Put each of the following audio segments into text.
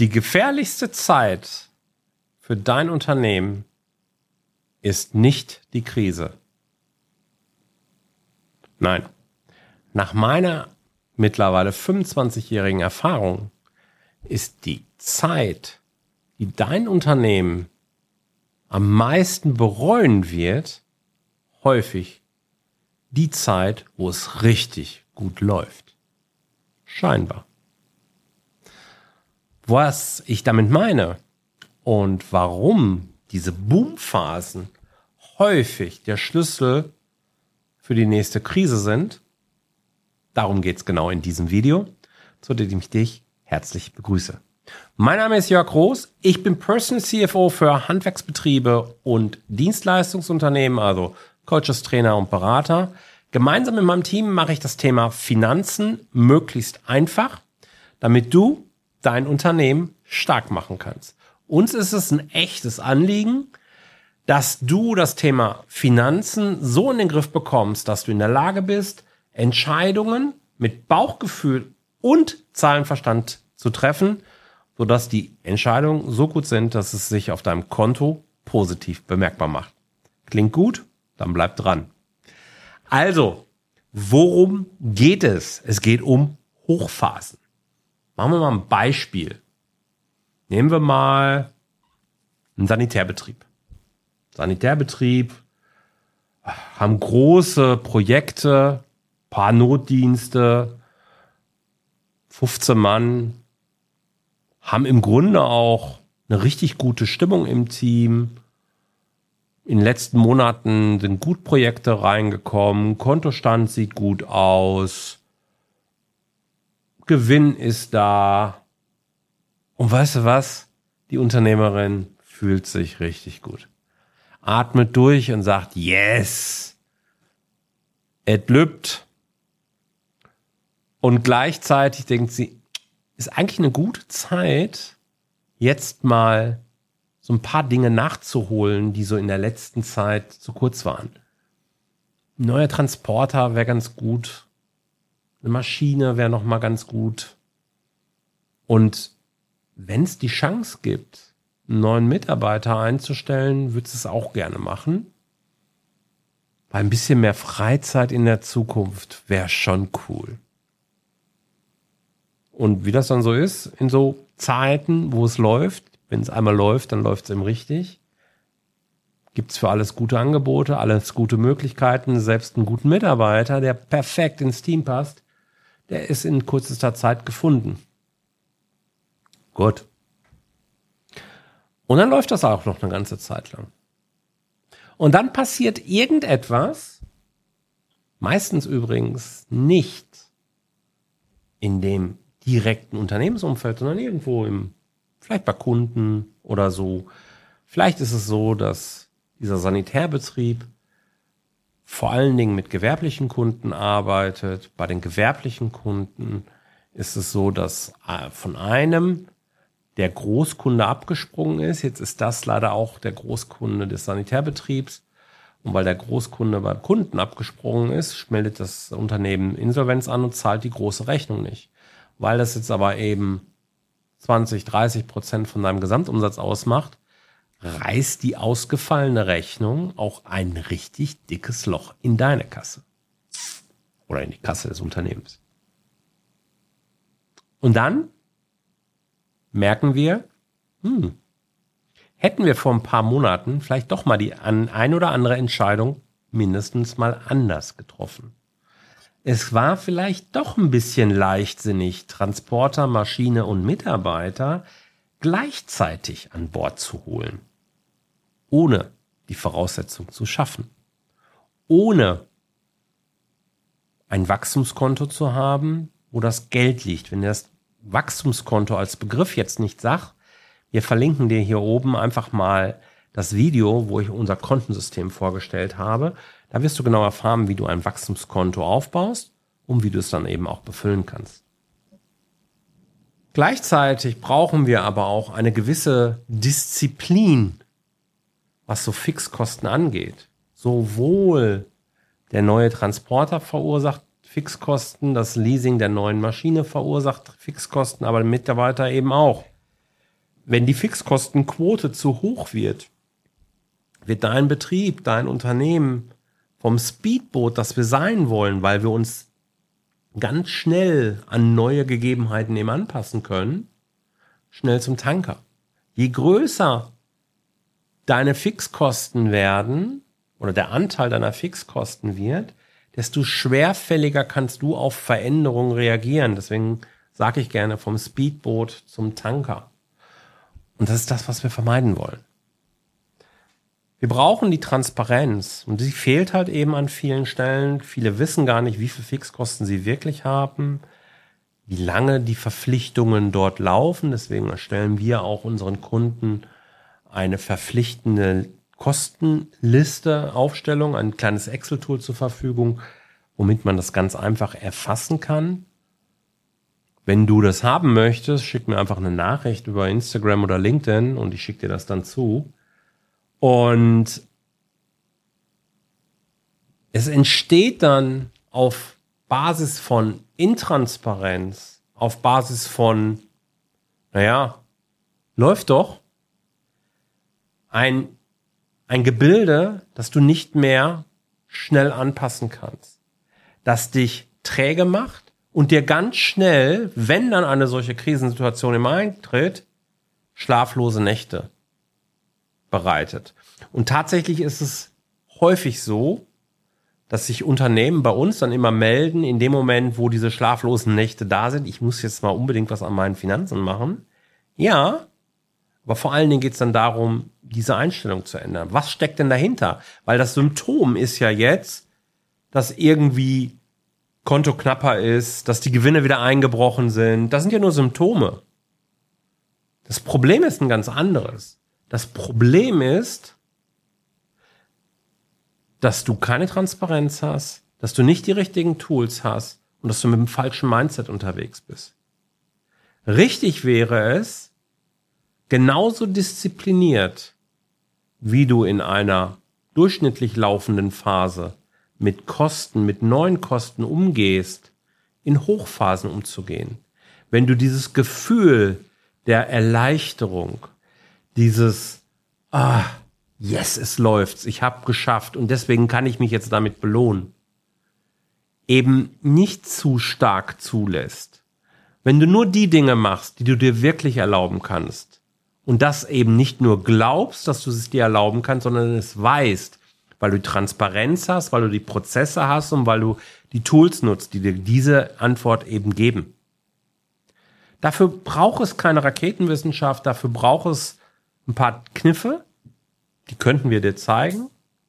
Die gefährlichste Zeit für dein Unternehmen ist nicht die Krise. Nein, nach meiner mittlerweile 25-jährigen Erfahrung ist die Zeit, die dein Unternehmen am meisten bereuen wird, häufig die Zeit, wo es richtig gut läuft. Scheinbar. Was ich damit meine und warum diese Boomphasen häufig der Schlüssel für die nächste Krise sind, darum geht es genau in diesem Video, zu dem ich dich herzlich begrüße. Mein Name ist Jörg Roos, ich bin Personal CFO für Handwerksbetriebe und Dienstleistungsunternehmen, also Coaches, Trainer und Berater. Gemeinsam mit meinem Team mache ich das Thema Finanzen möglichst einfach, damit du dein Unternehmen stark machen kannst. Uns ist es ein echtes Anliegen, dass du das Thema Finanzen so in den Griff bekommst, dass du in der Lage bist, Entscheidungen mit Bauchgefühl und Zahlenverstand zu treffen, sodass die Entscheidungen so gut sind, dass es sich auf deinem Konto positiv bemerkbar macht. Klingt gut? Dann bleib dran. Also, worum geht es? Es geht um Hochphasen. Machen wir mal ein Beispiel. Nehmen wir mal einen Sanitärbetrieb. Sanitärbetrieb haben große Projekte, paar Notdienste, 15 Mann, haben im Grunde auch eine richtig gute Stimmung im Team. In den letzten Monaten sind gut Projekte reingekommen, Kontostand sieht gut aus, Gewinn ist da. Und weißt du was? Die Unternehmerin fühlt sich richtig gut. Atmet durch und sagt, yes, es lübt. Und gleichzeitig denkt sie, ist eigentlich eine gute Zeit, jetzt mal so ein paar Dinge nachzuholen, die so in der letzten Zeit zu kurz waren. Ein neuer Transporter wäre ganz gut. Eine Maschine wäre noch mal ganz gut. Und wenn es die Chance gibt, einen neuen Mitarbeiter einzustellen, würde es auch gerne machen. Weil ein bisschen mehr Freizeit in der Zukunft wäre schon cool. Und wie das dann so ist, in so Zeiten, wo es läuft, wenn es einmal läuft, dann läuft es eben richtig. Gibt es für alles gute Angebote, alles gute Möglichkeiten, selbst einen guten Mitarbeiter, der perfekt ins Team passt, der ist in kürzester Zeit gefunden. Gut. Und dann läuft das auch noch eine ganze Zeit lang. Und dann passiert irgendetwas, meistens übrigens nicht in dem direkten Unternehmensumfeld, sondern irgendwo vielleicht bei Kunden oder so. Vielleicht ist es so, dass dieser Sanitärbetrieb vor allen Dingen mit gewerblichen Kunden arbeitet. Bei den gewerblichen Kunden ist es so, dass von einem der Großkunde abgesprungen ist. Jetzt ist das leider auch der Großkunde des Sanitärbetriebs. Und weil der Großkunde beim Kunden abgesprungen ist, meldet das Unternehmen Insolvenz an und zahlt die große Rechnung nicht. Weil das jetzt aber eben 20-30% von deinem Gesamtumsatz ausmacht, reißt die ausgefallene Rechnung auch ein richtig dickes Loch in deine Kasse. Oder in die Kasse des Unternehmens. Und dann merken wir, hätten wir vor ein paar Monaten vielleicht doch mal die ein oder andere Entscheidung mindestens mal anders getroffen. Es war vielleicht doch ein bisschen leichtsinnig, Transporter, Maschine und Mitarbeiter gleichzeitig an Bord zu holen, ohne die Voraussetzung zu schaffen, ohne ein Wachstumskonto zu haben, wo das Geld liegt. Wenn ihr das Wachstumskonto als Begriff jetzt nicht sagt, wir verlinken dir hier oben einfach mal das Video, wo ich unser Kontensystem vorgestellt habe. Da wirst du genau erfahren, wie du ein Wachstumskonto aufbaust und wie du es dann eben auch befüllen kannst. Gleichzeitig brauchen wir aber auch eine gewisse Disziplin, was so Fixkosten angeht. Sowohl der neue Transporter verursacht Fixkosten, das Leasing der neuen Maschine verursacht Fixkosten, aber der Mitarbeiter eben auch. wenn die Fixkostenquote zu hoch wird, wird dein Betrieb, dein Unternehmen vom Speedboot, das wir sein wollen, weil wir uns ganz schnell an neue Gegebenheiten eben anpassen können, schnell zum Tanker. Je größer deine Fixkosten werden oder der Anteil deiner Fixkosten wird, desto schwerfälliger kannst du auf Veränderungen reagieren. Deswegen sage ich gerne vom Speedboot zum Tanker. Und das ist das, was wir vermeiden wollen. Wir brauchen die Transparenz und die fehlt halt eben an vielen Stellen. Viele wissen gar nicht, wie viel Fixkosten sie wirklich haben, wie lange die Verpflichtungen dort laufen. Deswegen erstellen wir auch unseren Kunden eine verpflichtende Kostenliste, Aufstellung, ein kleines Excel-Tool zur Verfügung, womit man das ganz einfach erfassen kann. Wenn du das haben möchtest, schick mir einfach eine Nachricht über Instagram oder LinkedIn und ich schicke dir das dann zu. Und es entsteht dann auf Basis von Intransparenz, auf Basis von, läuft doch, ein Gebilde, das du nicht mehr schnell anpassen kannst, das dich träge macht und dir ganz schnell, wenn dann eine solche Krisensituation im eintritt, schlaflose Nächte bereitet. Und tatsächlich ist es häufig so, dass sich Unternehmen bei uns dann immer melden, in dem Moment, wo diese schlaflosen Nächte da sind, ich muss jetzt mal unbedingt was an meinen Finanzen machen. Ja, aber vor allen Dingen geht es dann darum, diese Einstellung zu ändern. Was steckt denn dahinter? Weil das Symptom ist ja jetzt, dass irgendwie Konto knapper ist, dass die Gewinne wieder eingebrochen sind. Das sind ja nur Symptome. Das Problem ist ein ganz anderes. Das Problem ist, dass du keine Transparenz hast, dass du nicht die richtigen Tools hast und dass du mit dem falschen Mindset unterwegs bist. Richtig wäre es, genauso diszipliniert, wie du in einer durchschnittlich laufenden Phase mit Kosten, mit neuen Kosten umgehst, in Hochphasen umzugehen. Wenn du dieses Gefühl der Erleichterung, dieses yes, es läuft, ich habe geschafft und deswegen kann ich mich jetzt damit belohnen, eben nicht zu stark zulässt. Wenn du nur die Dinge machst, die du dir wirklich erlauben kannst und das eben nicht nur glaubst, dass du es dir erlauben kannst, sondern es weißt, weil du Transparenz hast, weil du die Prozesse hast und weil du die Tools nutzt, die dir diese Antwort eben geben. Dafür braucht es keine Raketenwissenschaft, dafür braucht es ein paar Kniffe, die könnten wir dir zeigen.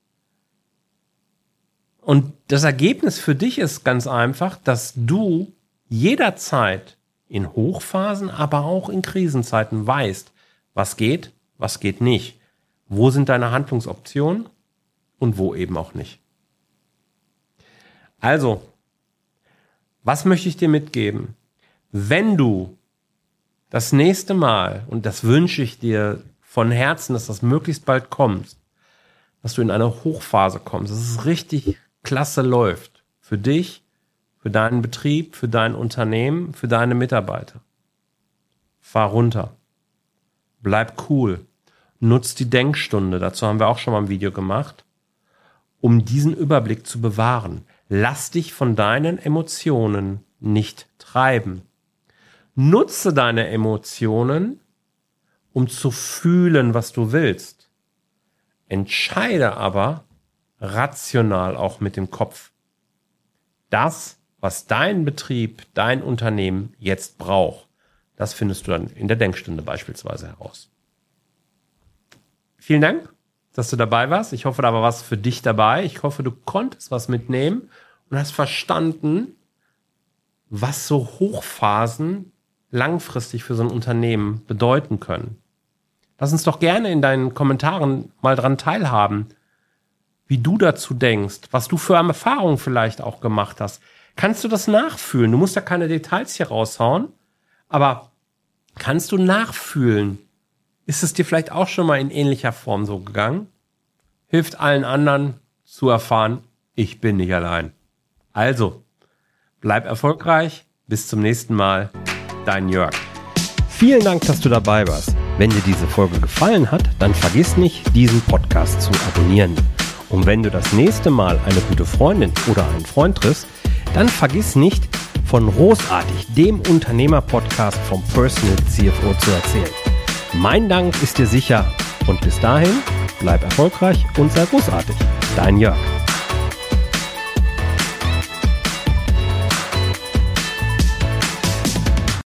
Und das Ergebnis für dich ist ganz einfach, dass du jederzeit in Hochphasen, aber auch in Krisenzeiten weißt, was geht nicht. Wo sind deine Handlungsoptionen und wo eben auch nicht. Also, was möchte ich dir mitgeben? Wenn du das nächste Mal, und das wünsche ich dir von Herzen, dass das möglichst bald kommt, dass du in eine Hochphase kommst, dass es richtig klasse läuft. Für dich, für deinen Betrieb, für dein Unternehmen, für deine Mitarbeiter. Fahr runter. Bleib cool. Nutz die Denkstunde. Dazu haben wir auch schon mal ein Video gemacht, um diesen Überblick zu bewahren. Lass dich von deinen Emotionen nicht treiben. Nutze deine Emotionen, um zu fühlen, was du willst. Entscheide aber rational auch mit dem Kopf. Das, was dein Betrieb, dein Unternehmen jetzt braucht, das findest du dann in der Denkstunde beispielsweise heraus. Vielen Dank, dass du dabei warst. Ich hoffe, da war was für dich dabei. Ich hoffe, du konntest was mitnehmen und hast verstanden, was so Hochphasen langfristig für so ein Unternehmen bedeuten können. Lass uns doch gerne in deinen Kommentaren mal dran teilhaben, wie du dazu denkst, was du für Erfahrungen vielleicht auch gemacht hast. Kannst du das nachfühlen? Du musst ja keine Details hier raushauen, aber kannst du nachfühlen? Ist es dir vielleicht auch schon mal in ähnlicher Form so gegangen? Hilft allen anderen zu erfahren, ich bin nicht allein. Also, bleib erfolgreich. Bis zum nächsten Mal. Dein Jörg. Vielen Dank, dass du dabei warst. Wenn dir diese Folge gefallen hat, dann vergiss nicht, diesen Podcast zu abonnieren. Und wenn du das nächste Mal eine gute Freundin oder einen Freund triffst, dann vergiss nicht, von Großartig, dem Unternehmer-Podcast vom Personal CFO zu erzählen. Mein Dank ist dir sicher und bis dahin, bleib erfolgreich und sei großartig. Dein Jörg.